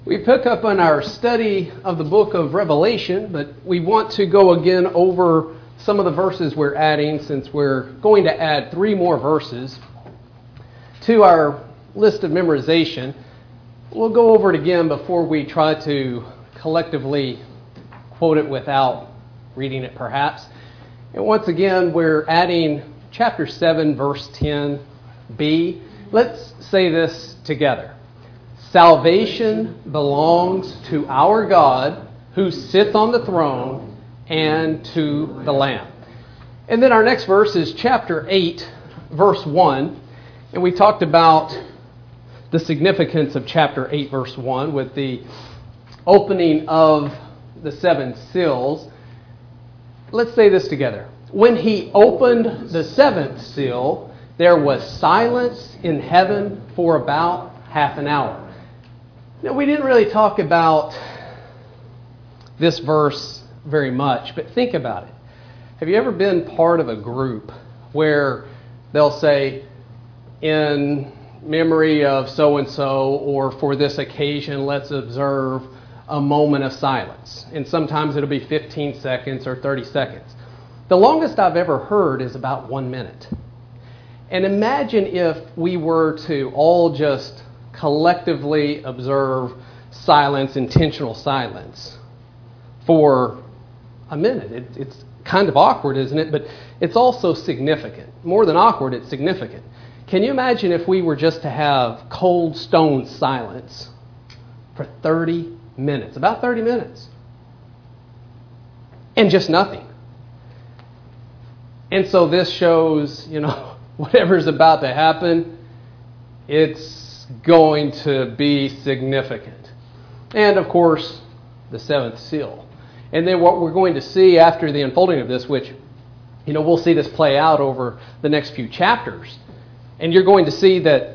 We pick up on our study of the book of Revelation, but we want to go again over some of the verses we're adding, since we're going to add 3 more verses to our list of memorization. We'll go over it again before we try to collectively quote it without reading it perhaps. And once again, we're adding chapter 7, verse 10b. Let's say this together. Salvation belongs to our God who sits on the throne and to the Lamb. And then our next verse is chapter 8, verse 1. And we talked about the significance of chapter 8, verse 1 with the opening of the 7 seals. Let's say this together. When he opened the 7th seal, there was silence in heaven for about half an hour. Now, we didn't really talk about this verse very much, but think about it. Have you ever been part of a group where they'll say, in memory of so-and-so, or for this occasion, let's observe a moment of silence? And sometimes it'll be 15 seconds or 30 seconds. The longest I've ever heard is about 1 minute. And imagine if we were to all just collectively observe silence, intentional silence, for a minute. It's kind of awkward, isn't it? But it's also significant. More than awkward, it's significant. Can you imagine if we were just to have cold stone silence for 30 minutes? About 30 minutes. And just nothing. And so this shows, whatever's about to happen, it's going to be significant. And of course, the 7th seal. And then what we're going to see after the unfolding of this, which, we'll see this play out over the next few chapters. And you're going to see that,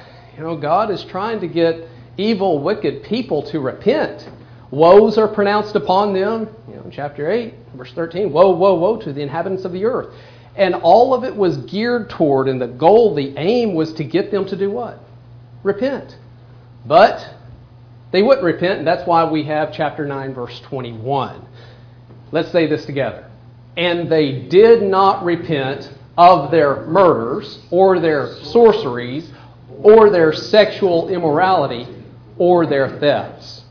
God is trying to get evil, wicked people to repent. Woes are pronounced upon them. In chapter 8, verse 13, woe, woe, woe to the inhabitants of the earth. And all of it was geared toward, and the goal, the aim was to get them to do what? Repent. But they wouldn't repent, and that's why we have chapter 9, verse 21. Let's say this together. And they did not repent of their murders, or their sorceries, or their sexual immorality, or their thefts.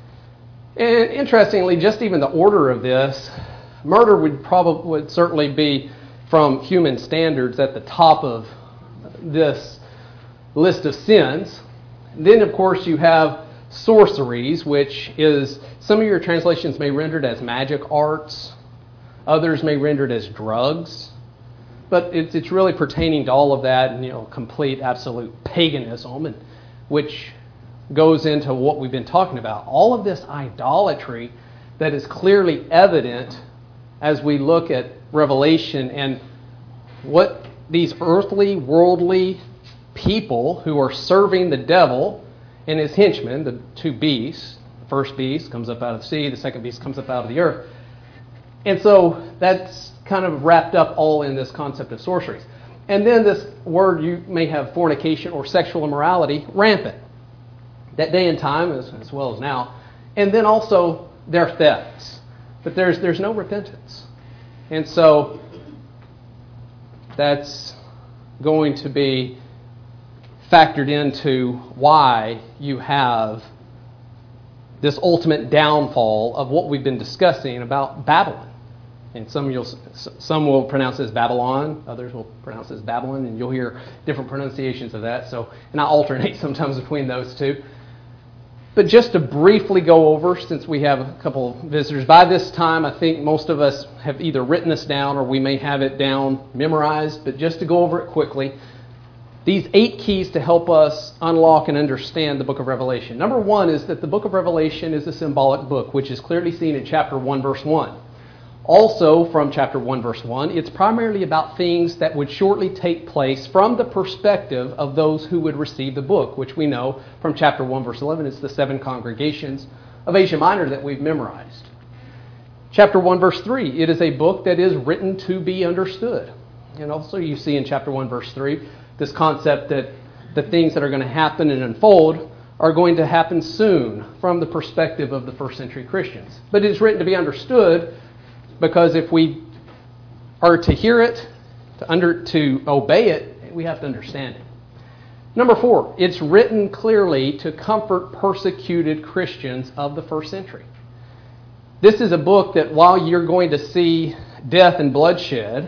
And interestingly, just even the order of this, murder would certainly be, from human standards, at the top of this list of sins. Then, of course, you have sorceries, which is, some of your translations may render it as magic arts. Others may render it as drugs. But it's really pertaining to all of that, and complete, absolute paganism, and which goes into what we've been talking about. All of this idolatry that is clearly evident as we look at Revelation, and what these earthly, worldly people who are serving the devil and his henchmen, the 2 beasts. The first beast comes up out of the sea, the second beast comes up out of the earth. And so that's kind of wrapped up all in this concept of sorceries. And then this word, you may have fornication or sexual immorality rampant. That day and time, as well as now. And then also their thefts. But there's no repentance. And so that's going to be factored into why you have this ultimate downfall of what we've been discussing about Babylon. And some will pronounce it as Babylon, others will pronounce it as Babylon, and you'll hear different pronunciations of that. And I alternate sometimes between those two. But just to briefly go over, since we have a couple visitors, by this time I think most of us have either written this down or we may have it down memorized, but just to go over it quickly, these 8 keys to help us unlock and understand the book of Revelation. Number 1 is that the book of Revelation is a symbolic book, which is clearly seen in chapter 1, verse 1. Also, from chapter 1, verse 1, it's primarily about things that would shortly take place from the perspective of those who would receive the book, which we know from chapter 1, verse 11, it's the 7 congregations of Asia Minor that we've memorized. Chapter 1, verse 3, it is a book that is written to be understood. And also you see in chapter 1, verse 3, this concept that the things that are going to happen and unfold are going to happen soon from the perspective of the first century Christians. But it is written to be understood because if we are to hear it, to obey it, we have to understand it. Number 4, it's written clearly to comfort persecuted Christians of the first century. This is a book that while you're going to see death and bloodshed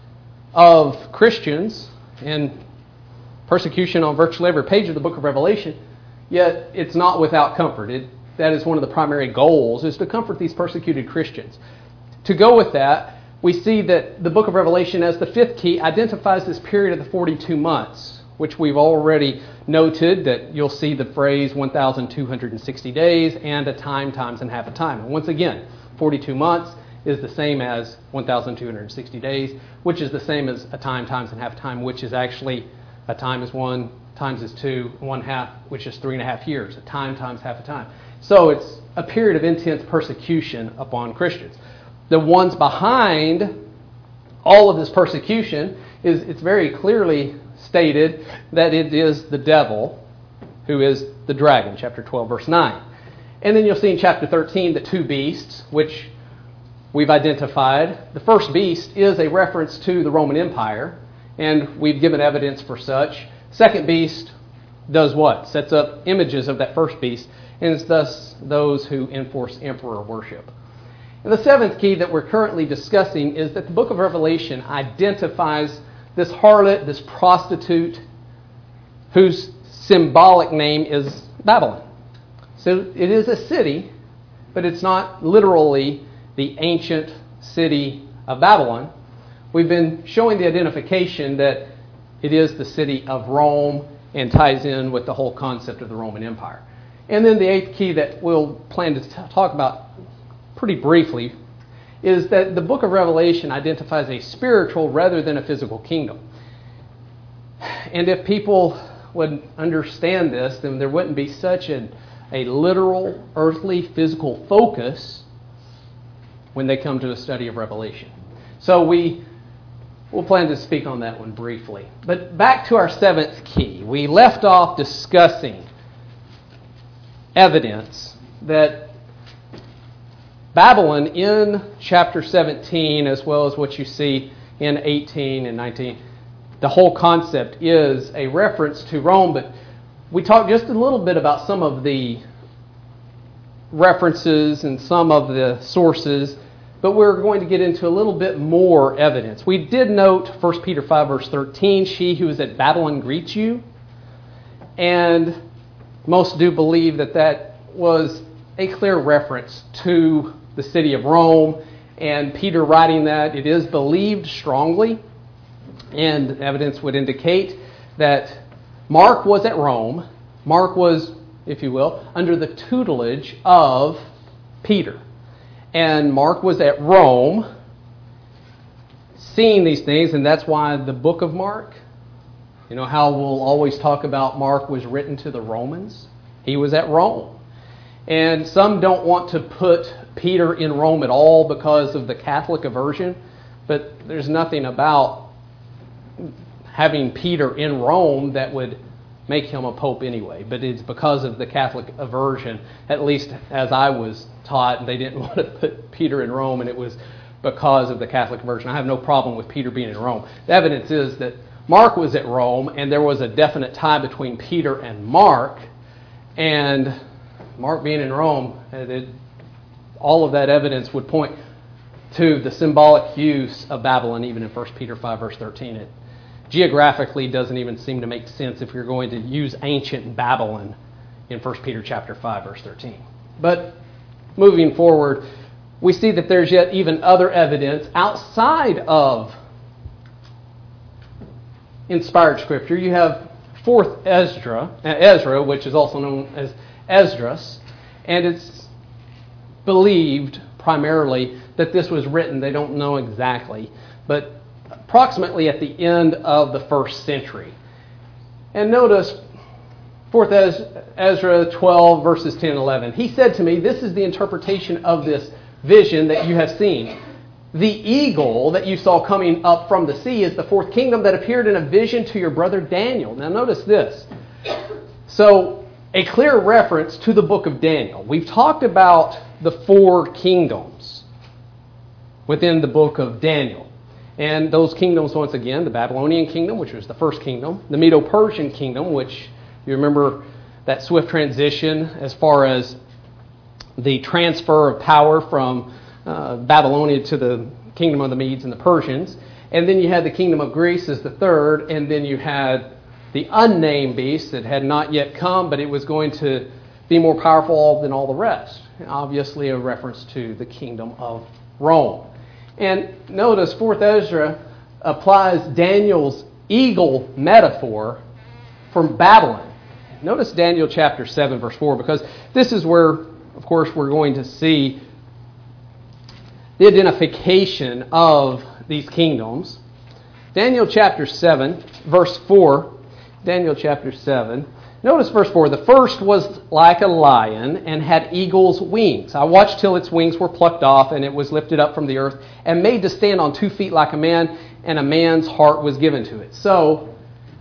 of Christians and persecution on virtually every page of the book of Revelation, yet it's not without comfort. That is one of the primary goals, is to comfort these persecuted Christians. To go with that, we see that the book of Revelation, as the 5th key, identifies this period of the 42 months, which we've already noted that you'll see the phrase 1,260 days and a time, times, and half a time. And once again, 42 months is the same as 1,260 days, which is the same as a time, times, and half a time, which is actually a time is 1, times is 2, 1/2, which is 3.5 years. A time times half a time. So it's a period of intense persecution upon Christians. The ones behind all of this persecution it's very clearly stated that it is the devil who is the dragon, chapter 12, verse 9. And then you'll see in chapter 13 the 2 beasts, which we've identified. The first beast is a reference to the Roman Empire, and we've given evidence for such. Second beast does what? Sets up images of that first beast, and it's thus those who enforce emperor worship. And the 7th key that we're currently discussing is that the book of Revelation identifies this harlot, this prostitute, whose symbolic name is Babylon. So it is a city, but it's not literally the ancient city of Babylon. We've been showing the identification that it is the city of Rome and ties in with the whole concept of the Roman Empire. And then the 8th key that we'll plan to talk about pretty briefly is that the book of Revelation identifies a spiritual rather than a physical kingdom. And if people would understand this, then there wouldn't be such a literal, earthly, physical focus when they come to a study of Revelation. So we'll plan to speak on that one briefly. But back to our 7th key. We left off discussing evidence that Babylon in chapter 17, as well as what you see in 18 and 19, the whole concept is a reference to Rome, but we talked just a little bit about some of the references and some of the sources, but we're going to get into a little bit more evidence. We did note 1 Peter 5, verse 13, she who is at Babylon greets you, and most do believe that that was a clear reference to the city of Rome, and Peter writing that, it is believed strongly, and evidence would indicate that Mark was at Rome. Mark was, if you will, under the tutelage of Peter. And Mark was at Rome seeing these things, and that's why the book of Mark, you know how we'll always talk about Mark was written to the Romans? He was at Rome. And some don't want to put Peter in Rome at all because of the Catholic aversion, but there's nothing about having Peter in Rome that would make him a pope anyway. But it's because of the Catholic aversion, at least as I was taught, they didn't want to put Peter in Rome, and it was because of the Catholic aversion. I have no problem with Peter being in Rome. The evidence is that Mark was at Rome, and there was a definite tie between Peter and Mark, and Mark being in Rome, all of that evidence would point to the symbolic use of Babylon, even in 1 Peter 5, verse 13. It geographically doesn't even seem to make sense if you're going to use ancient Babylon in 1 Peter chapter 5, verse 13. But moving forward, we see that there's yet even other evidence outside of inspired Scripture. You have 4th Ezra, which is also known as Esdras, and it's believed primarily that this was written, they don't know exactly, but approximately at the end of the 1st century. And notice 4th Ezra 12, verses 10 and 11. He said to me, this is the interpretation of this vision that you have seen. The eagle that you saw coming up from the sea is the 4th kingdom that appeared in a vision to your brother Daniel. Now notice this. So a clear reference to the book of Daniel. We've talked about the 4 kingdoms within the book of Daniel. And those kingdoms, once again, the Babylonian kingdom, which was the first kingdom, the Medo-Persian kingdom, which you remember that swift transition as far as the transfer of power from Babylonia to the kingdom of the Medes and the Persians. And then you had the kingdom of Greece as the third, and then you had the unnamed beast that had not yet come, but it was going to be more powerful than all the rest. Obviously a reference to the kingdom of Rome. And notice 4th Ezra applies Daniel's eagle metaphor from Babylon. Notice Daniel chapter 7, verse 4, because this is where, of course, we're going to see the identification of these kingdoms. Daniel chapter 7, verse 4. Daniel chapter 7. Notice verse 4. The first was like a lion and had eagle's wings. I watched till its wings were plucked off, and it was lifted up from the earth and made to stand on 2 feet like a man, and a man's heart was given to it. So,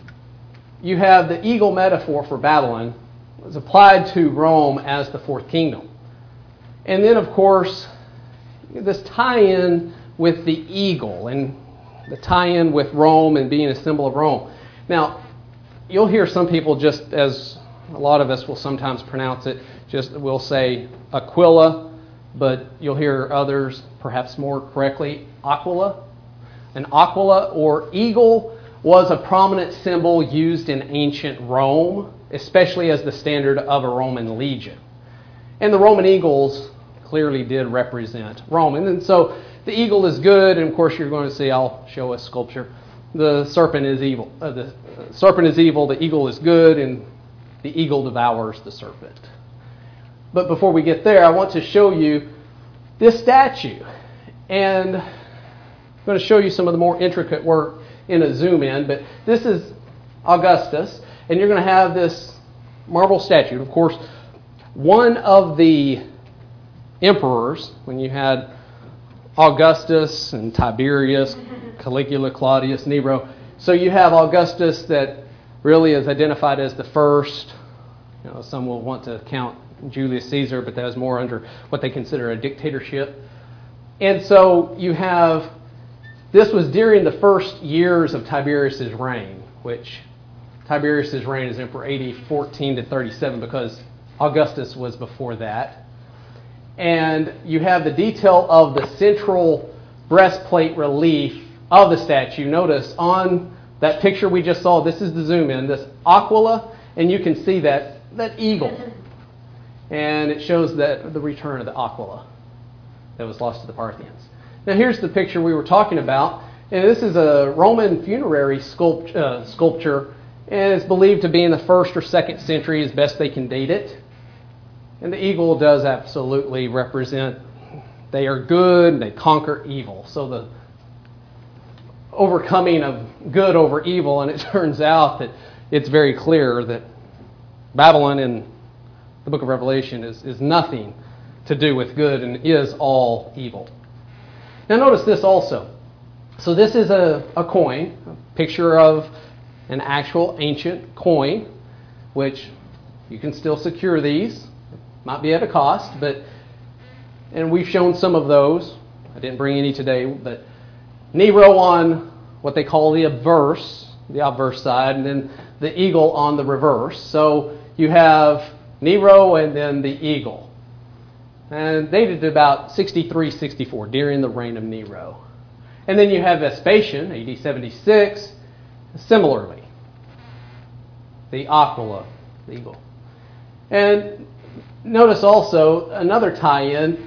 you have the eagle metaphor for Babylon was applied to Rome as the 4th kingdom. And then, of course, this tie-in with the eagle and the tie-in with Rome and being a symbol of Rome. Now, you'll hear some people, just as a lot of us will sometimes pronounce it, just will say Aquila, but you'll hear others perhaps more correctly, Aquila. An Aquila or eagle was a prominent symbol used in ancient Rome, especially as the standard of a Roman legion. And the Roman eagles clearly did represent Rome. And then so the eagle is good, and of course you're going to see, I'll show a sculpture. The serpent is evil. The serpent is evil, the eagle is good, and the eagle devours the serpent. But before we get there, I want to show you this statue. And I'm going to show you some of the more intricate work in a zoom in, but this is Augustus, and you're going to have this marble statue. Of course, one of the emperors, when you had Augustus and Tiberius, Caligula, Claudius, Nero. So you have Augustus that really is identified as the first. You know, some will want to count Julius Caesar, but that was more under what they consider a dictatorship. And so you have, this was during the first years of Tiberius' reign, which Tiberius' reign is Emperor AD 14 to 37 because Augustus was before that. And you have the detail of the central breastplate relief of the statue. Notice on that picture we just saw, this is the zoom in, this Aquila, and you can see that eagle. And it shows that the return of the Aquila that was lost to the Parthians. Now here's the picture we were talking about. And this is a Roman funerary sculpture, and it's believed to be in the 1st or 2nd century as best they can date it. And the eagle does absolutely represent, they are good, they conquer evil. So the overcoming of good over evil, and it turns out that it's very clear that Babylon in the book of Revelation is nothing to do with good and is all evil. Now notice this also. So this is a coin, a picture of an actual ancient coin, which you can still secure these. Might be at a cost, and we've shown some of those. I didn't bring any today, but Nero on what they call the obverse side, and then the eagle on the reverse. So you have Nero and then the eagle. And dated to about 63-64, during the reign of Nero. And then you have Vespasian, AD 76, similarly. The Aquila, the eagle. And notice also another tie-in,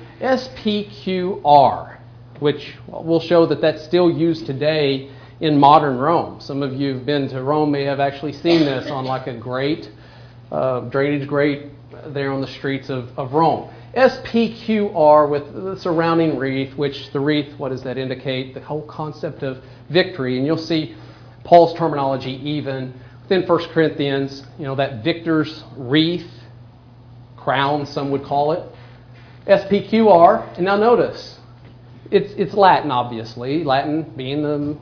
SPQR, which will show that that's still used today in modern Rome. Some of you who've been to Rome may have actually seen this on like a grate, drainage grate there on the streets of Rome. SPQR with the surrounding wreath, which the wreath, what does that indicate? The whole concept of victory. And you'll see Paul's terminology even within 1 Corinthians, that victor's wreath, crown, some would call it. SPQR, and now notice, it's Latin, obviously, Latin being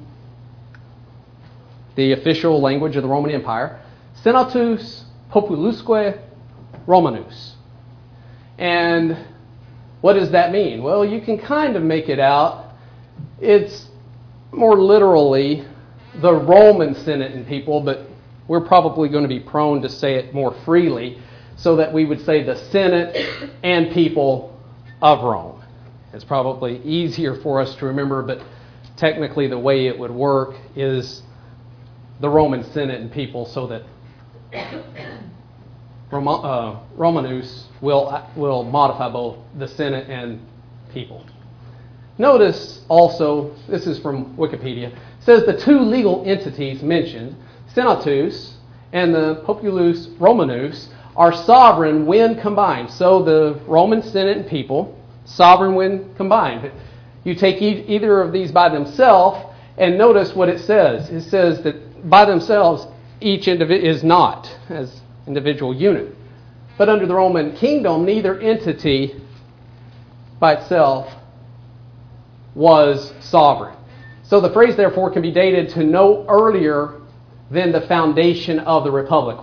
the official language of the Roman Empire. Senatus Populusque Romanus. And what does that mean? Well, you can kind of make it out. It's more literally the Roman Senate and people, but we're probably going to be prone to say it more freely, so that we would say the Senate and people of Rome. It's probably easier for us to remember, but technically the way it would work is the Roman Senate and people, so that Romanus will modify both the Senate and people. Notice also, this is from Wikipedia, says the two legal entities mentioned, Senatus and the Populus Romanus, are sovereign when combined. So the Roman Senate and people, sovereign when combined. You take either of these by themselves, and notice what it says. It says that by themselves, each is not as individual unit. But under the Roman kingdom, neither entity by itself was sovereign. So the phrase, therefore, can be dated to no earlier than the foundation of the Republic,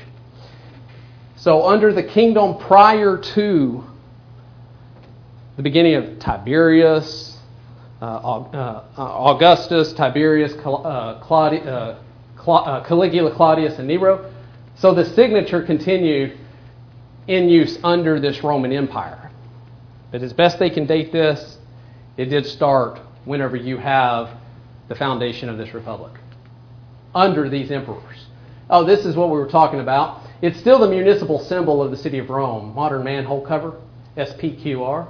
so under the kingdom prior to the beginning of Tiberius, Augustus, Tiberius, Caligula, Claudius, and Nero, so the signature continued in use under this Roman Empire. But as best they can date this, it did start whenever you have the foundation of this republic, under these emperors. Oh, this is what we were talking about. It's still the municipal symbol of the city of Rome, modern manhole cover, SPQR.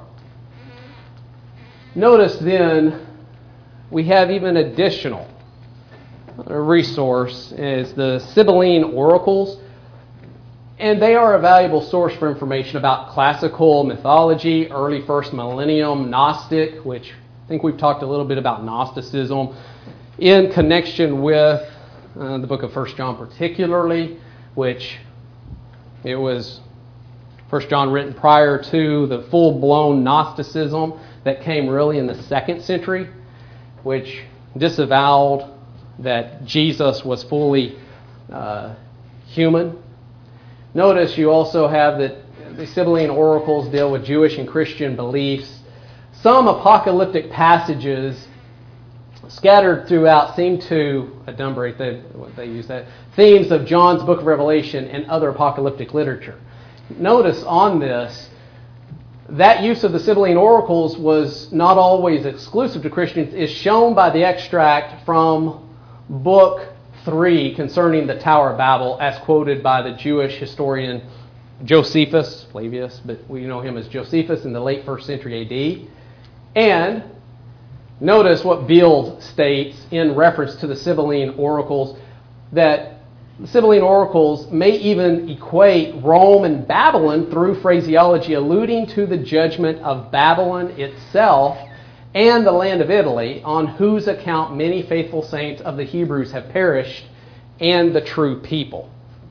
Notice then, we have even additional resource, is the Sibylline Oracles. And they are a valuable source for information about classical mythology, early first millennium Gnostic, which I think we've talked a little bit about Gnosticism, in connection with the book of 1 John particularly, which it was 1 John written prior to the full-blown Gnosticism that came really in the 2nd century, which disavowed that Jesus was fully human. Notice you also have that the Sibylline Oracles deal with Jewish and Christian beliefs. Some apocalyptic passages scattered throughout seem to adumbrate, they use that, themes of John's book of Revelation and other apocalyptic literature. Notice on this, that use of the Sibylline Oracles was not always exclusive to Christians, is shown by the extract from Book 3 concerning the Tower of Babel, as quoted by the Jewish historian Josephus, Flavius, but we know him as Josephus in the late 1st century A.D. And notice what Beeld states in reference to the Sibylline Oracles, that the Sibylline Oracles may even equate Rome and Babylon through phraseology alluding to the judgment of Babylon itself and the land of Italy, on whose account many faithful saints of the Hebrews have perished, and the true people.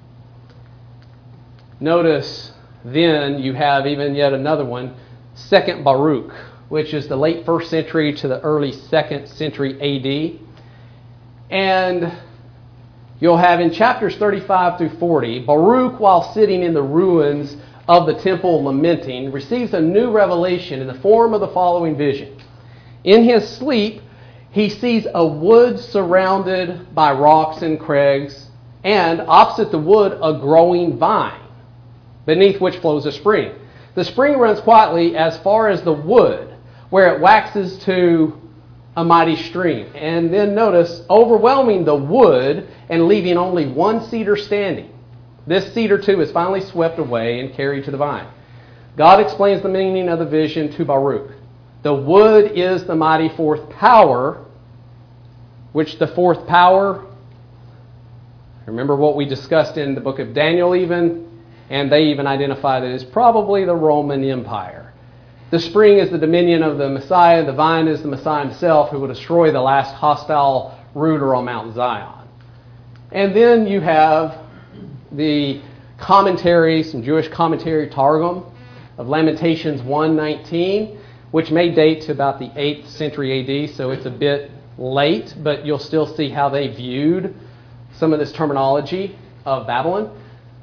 Notice then you have even yet another one, 2nd Baruch, which is the late 1st century to the early 2nd century A.D. And you'll have in chapters 35 through 40, Baruch, while sitting in the ruins of the temple lamenting, receives a new revelation in the form of the following vision. In his sleep, he sees a wood surrounded by rocks and crags, and opposite the wood a growing vine, beneath which flows a spring. The spring runs quietly as far as the wood, where it waxes to a mighty stream. And then notice, overwhelming the wood and leaving only one cedar standing. This cedar too is finally swept away and carried to the vine. God explains the meaning of the vision to Baruch. The wood is the mighty fourth power, which the fourth power, remember what we discussed in the book of Daniel even, and they even identify that it's probably the Roman Empire. The spring is the dominion of the Messiah. The vine is the Messiah himself, who will destroy the last hostile ruler on Mount Zion. And then you have the commentary, some Jewish commentary, Targum, of Lamentations 1:19, which may date to about the 8th century A.D., so it's a bit late, but you'll still see how they viewed some of this terminology of Babylon.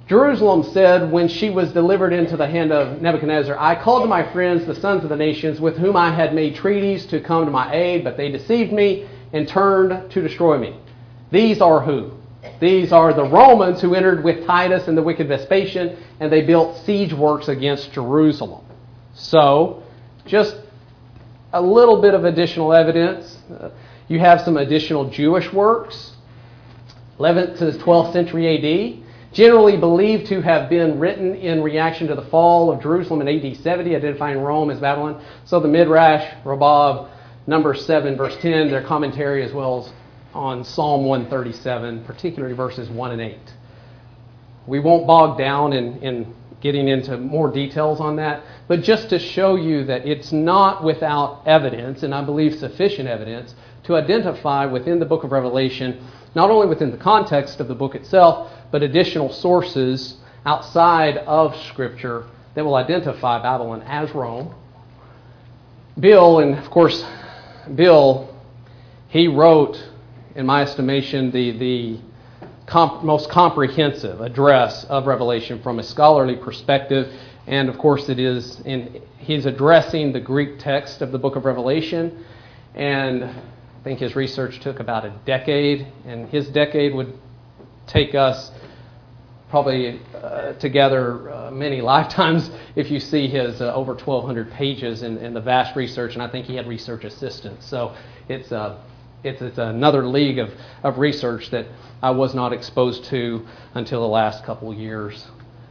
Jerusalem said when she was delivered into the hand of Nebuchadnezzar, I called to my friends, the sons of the nations, with whom I had made treaties to come to my aid, but they deceived me and turned to destroy me. These are who? These are the Romans who entered with Titus and the wicked Vespasian, and they built siege works against Jerusalem. So, just a little bit of additional evidence. You have some additional Jewish works, 11th to the 12th century A.D., generally believed to have been written in reaction to the fall of Jerusalem in A.D. 70, identifying Rome as Babylon. So the Midrash, Rabbah, Numbers 7, verse 10, their commentary as well as on Psalm 137, particularly verses 1 and 8. We won't bog down in getting into more details on that, but just to show you that it's not without evidence, and I believe sufficient evidence, to identify within the book of Revelation, not only within the context of the book itself, but additional sources outside of Scripture that will identify Babylon as Rome. Bill, and of course, Bill, he wrote, in my estimation, the most comprehensive address of Revelation from a scholarly perspective. And of course, he's addressing the Greek text of the book of Revelation. And I think his research took about a decade, and his decade would take us probably together many lifetimes if you see his over 1,200 pages in the vast research, and I think he had research assistants. So it's another league of research that I was not exposed to until the last couple years.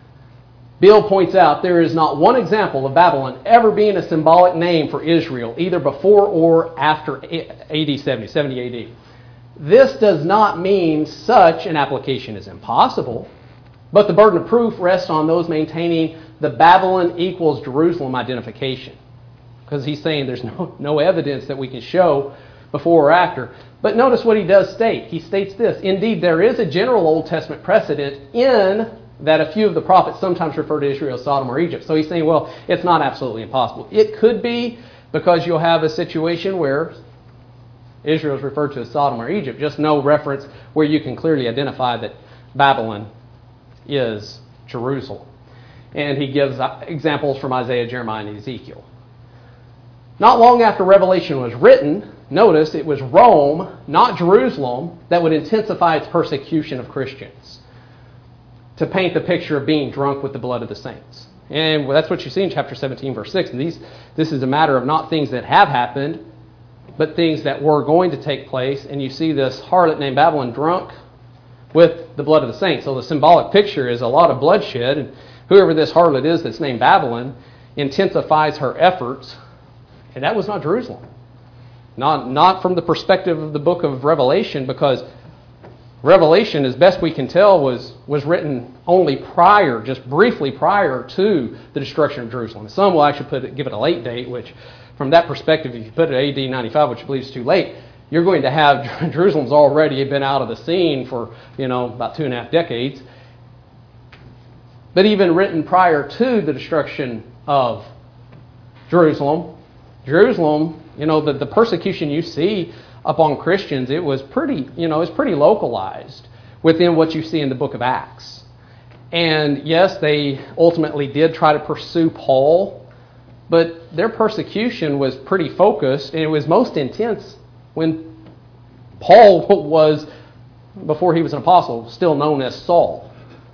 Bill points out there is not one example of Babylon ever being a symbolic name for Israel, either before or after AD 70 AD. This does not mean such an application is impossible, but the burden of proof rests on those maintaining the Babylon equals Jerusalem identification. Because he's saying there's no evidence that we can show before or after. But notice what he does state. He states this: indeed, there is a general Old Testament precedent in that a few of the prophets sometimes refer to Israel as Sodom or Egypt. So he's saying, well, it's not absolutely impossible. It could be, because you'll have a situation where Israel is referred to as Sodom or Egypt, just no reference where you can clearly identify that Babylon is Jerusalem. And he gives examples from Isaiah, Jeremiah, and Ezekiel. Not long after Revelation was written, notice it was Rome, not Jerusalem, that would intensify its persecution of Christians to paint the picture of being drunk with the blood of the saints. And that's what you see in chapter 17, verse 6. And this is a matter of not things that have happened, but things that were going to take place. And you see this harlot named Babylon drunk with the blood of the saints. So the symbolic picture is a lot of bloodshed. And whoever this harlot is that's named Babylon intensifies her efforts. And that was not Jerusalem. Not from the perspective of the book of Revelation, because Revelation, as best we can tell, was written only prior, just briefly prior to the destruction of Jerusalem. Some will actually give it a late date, which from that perspective, if you put it AD 95, which I believe is too late, you're going to have Jerusalem's already been out of the scene for, about 2.5 decades. But even written prior to the destruction of Jerusalem, the persecution you see upon Christians, it was pretty localized within what you see in the book of Acts. And yes, they ultimately did try to pursue Paul, but their persecution was pretty focused, and it was most intense when Paul was, before he was an apostle, still known as Saul.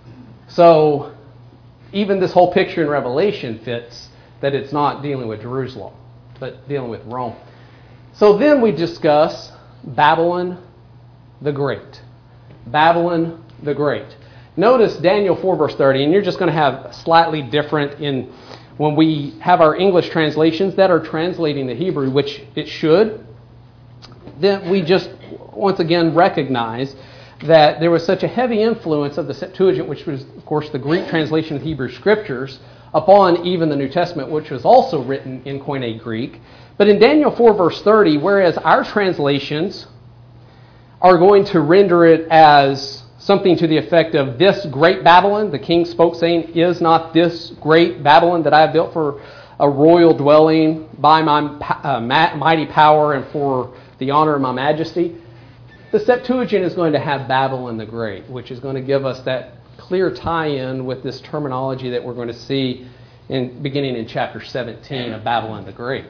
So even this whole picture in Revelation fits that it's not dealing with Jerusalem, but dealing with Rome. So then we discuss Babylon the Great. Babylon the Great. Notice Daniel 4 verse 30, and you're just going to have slightly different in when we have our English translations that are translating the Hebrew, which it should. Then we just once again recognize that there was such a heavy influence of the Septuagint, which was, of course, the Greek translation of Hebrew Scriptures, upon even the New Testament, which was also written in Koine Greek. But in Daniel 4 verse 30, whereas our translations are going to render it as something to the effect of this great Babylon, the king spoke saying, is not this great Babylon that I have built for a royal dwelling by my mighty power and for the honor of my majesty? The Septuagint is going to have Babylon the Great, which is going to give us that clear tie-in with this terminology that we're going to see beginning in chapter 17 of Babylon the Great.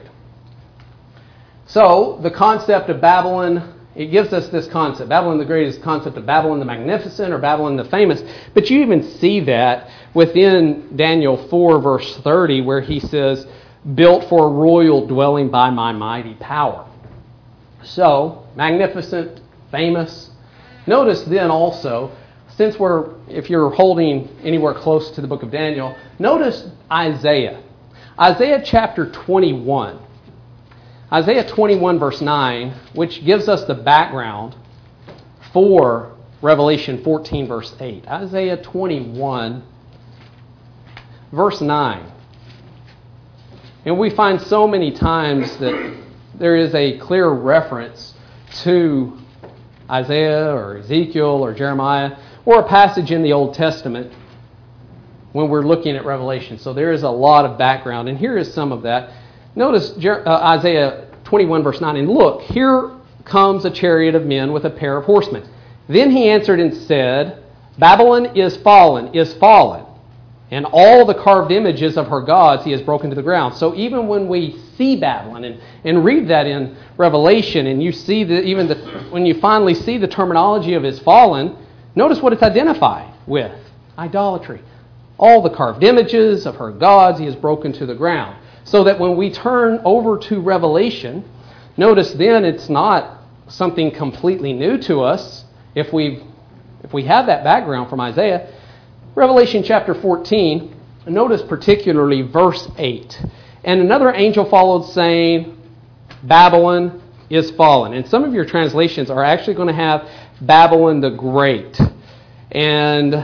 So, the concept of Babylon, it gives us this concept. Babylon the Great is the concept of Babylon the Magnificent or Babylon the Famous. But you even see that within Daniel 4, verse 30, where he says, built for a royal dwelling by my mighty power. So, magnificent, famous. Notice then also, if you're holding anywhere close to the book of Daniel, notice Isaiah. Isaiah chapter 21. Isaiah 21 verse 9, which gives us the background for Revelation 14 verse 8. Isaiah 21 verse 9. And we find so many times that there is a clear reference to Isaiah or Ezekiel or Jeremiah or a passage in the Old Testament when we're looking at Revelation. So there is a lot of background, and here is some of that. Notice Isaiah 21 verse 9, and look, here comes a chariot of men with a pair of horsemen. Then he answered and said, Babylon is fallen, and all the carved images of her gods he has broken to the ground. So even when we see Babylon and read that in Revelation, and you see when you finally see the terminology of his fallen, notice what it's identified with: idolatry. All the carved images of her gods he has broken to the ground. So that when we turn over to Revelation, notice then it's not something completely new to us if we have that background from Isaiah. Revelation chapter 14, notice particularly verse 8. And another angel followed saying, Babylon is fallen. And some of your translations are actually going to have Babylon the Great. And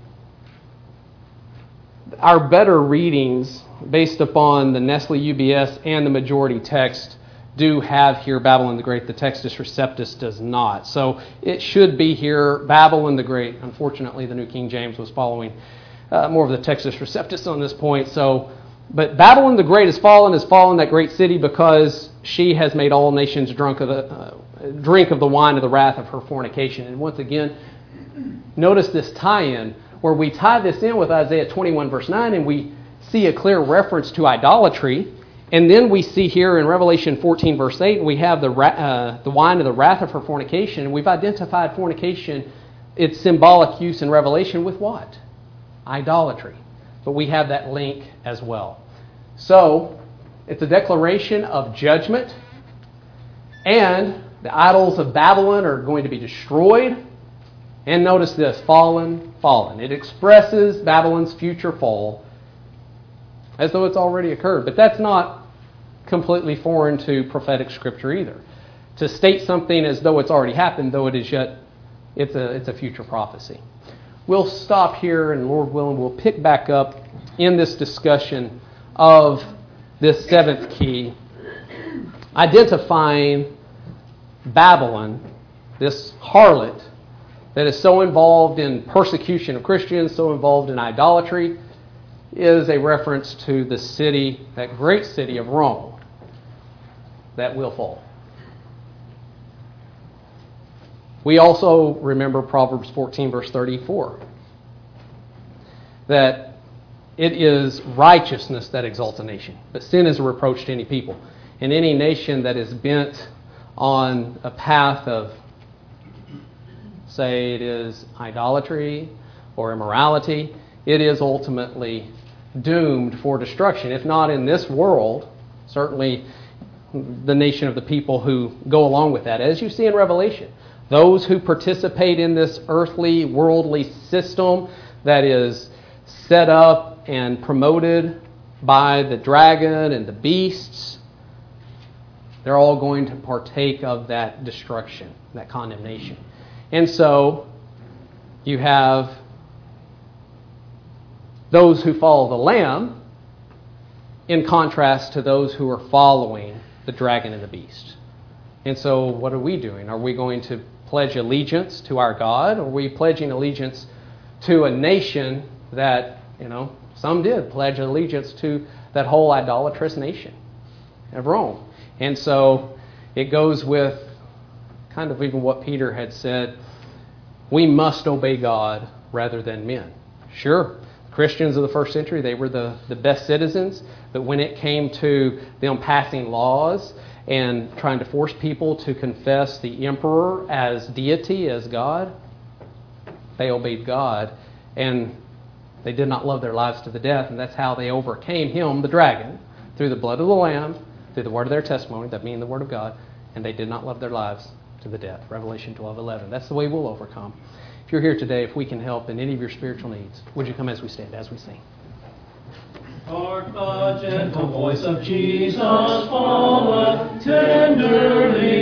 our better readings, based upon the Nestle UBS and the majority text, do have here Babylon the Great. The Textus Receptus does not. So it should be here Babylon the Great. Unfortunately, the New King James was following more of the Textus Receptus on this point. But Babylon the Great is fallen, that great city, because she has made all nations drink of the wine of the wrath of her fornication. And once again, notice this tie-in, where we tie this in with Isaiah 21 verse 9, and we see a clear reference to idolatry. And then we see here in Revelation 14 verse 8, we have the wine of the wrath of her fornication. And we've identified fornication, its symbolic use in Revelation, with what? Idolatry. But we have that link as well. So, it's a declaration of judgment. And the idols of Babylon are going to be destroyed. And notice this, fallen. It expresses Babylon's future fall as though it's already occurred. But that's not completely foreign to prophetic scripture either. To state something as though it's already happened, though it is yet, it's a future prophecy. We'll stop here, and Lord willing, we'll pick back up in this discussion of this seventh key, identifying Babylon, this harlot that is so involved in persecution of Christians, so involved in idolatry, is a reference to the city, that great city of Rome, that will fall. We also remember Proverbs 14 verse 34, that it is righteousness that exalts a nation, but sin is a reproach to any people. And any nation that is bent on a path of, say it is idolatry or immorality, it is ultimately doomed for destruction. If not in this world, certainly the nation of the people who go along with that. As you see in Revelation, those who participate in this earthly, worldly system that is set up and promoted by the dragon and the beasts, they're all going to partake of that destruction, that condemnation. And so you have those who follow the Lamb in contrast to those who are following the dragon and the beast. And so what are we doing? Are we going to pledge allegiance to our God? Or are we pledging allegiance to a nation that, some did pledge allegiance to that whole idolatrous nation of Rome? And so it goes with kind of even what Peter had said. We must obey God rather than men. Sure, Christians of the first century, they were the best citizens, but when it came to them passing laws and trying to force people to confess the emperor as deity, as God, they obeyed God, and they did not love their lives to the death, and that's how they overcame him, the dragon, through the blood of the Lamb, through the word of their testimony, that being the word of God, and they did not love their lives to the death. Revelation 12:11. That's the way we'll overcome. If you're here today, if we can help in any of your spiritual needs, would you come as we stand, as we sing? Hark, the gentle voice of Jesus falleth tenderly